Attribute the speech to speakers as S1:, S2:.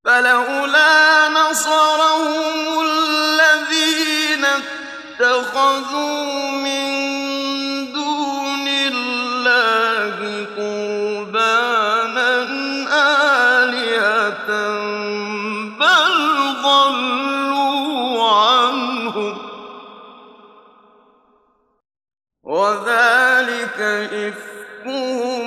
S1: فلولا نصرهم الذين اتخذوا من دون الله قربانا آلهة بل ضلوا عنهم وذلك إفكهم